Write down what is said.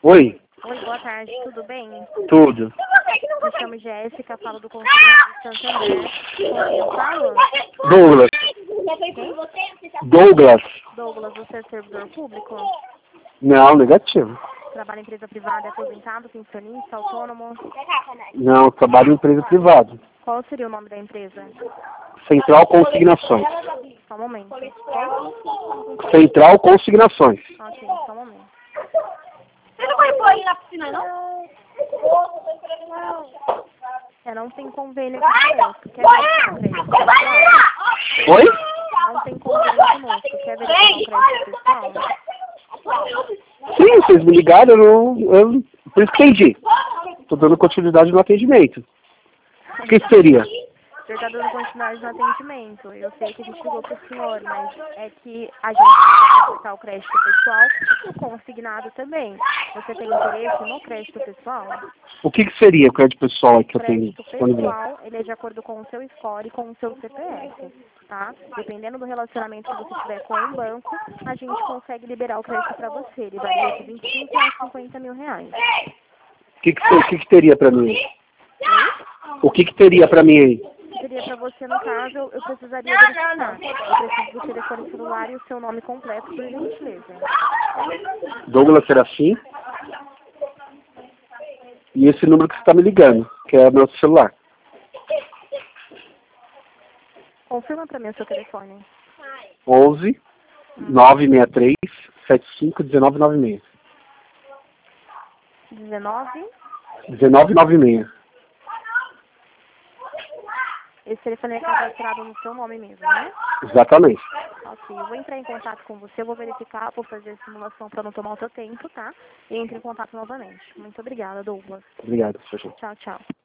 Oi, Oi, boa tarde, tudo bem? tudo. Me chamo Jéssica, falo do Conselho de Santander. Com quem eu falo? Douglas. Quem? Douglas. Douglas, você é servidor público? Não, negativo. Trabalha em empresa privada, é aposentado, pensionista, autônomo? Não, trabalho em empresa privada. Qual seria o nome da empresa? Central Consignações. Só um momento. Qual? Central Consignações. Ok, só um momento. Você não vai pôr aí na piscina, não? Não tem convênio conosco. Quer verificar o crédito pessoal? Oi? Não tem convênio conosco. Quer verificar o crédito pessoal? Sim, vocês me ligaram, eu por isso que entendi. Tô dando continuidade no atendimento. O que seria? Você está dando continuidade no atendimento. Eu sei que a gente ligou para o senhor, mas é que a gente vai consultar o crédito pessoal e o consignado também. Você tem interesse no crédito pessoal? O que seria o crédito pessoal que O eu tenho crédito disponível? pessoal, ele é de acordo com o seu score e com o seu CPF, tá? Dependendo do relacionamento que você tiver com um banco, a gente consegue liberar o crédito para você. Ele varia de 25 a 50 mil reais. O que teria pra mim? Oi? O que teria pra mim aí? Seria para você, no caso, eu precisaria verificar. Eu preciso do telefone celular e o seu nome completo, por gentileza. Douglas Serafim. E esse número que você está me ligando, que é o meu celular. Confirma para mim o seu telefone. 11 963 75 1996. 19. 1996. Esse telefone é cadastrado no seu nome mesmo, né? Exatamente. Ok, eu vou entrar em contato com você, eu vou verificar, vou fazer a simulação para não tomar o seu tempo, tá? E entre em contato novamente. Muito obrigada, Douglas. Obrigado, senhor. Tchau, tchau.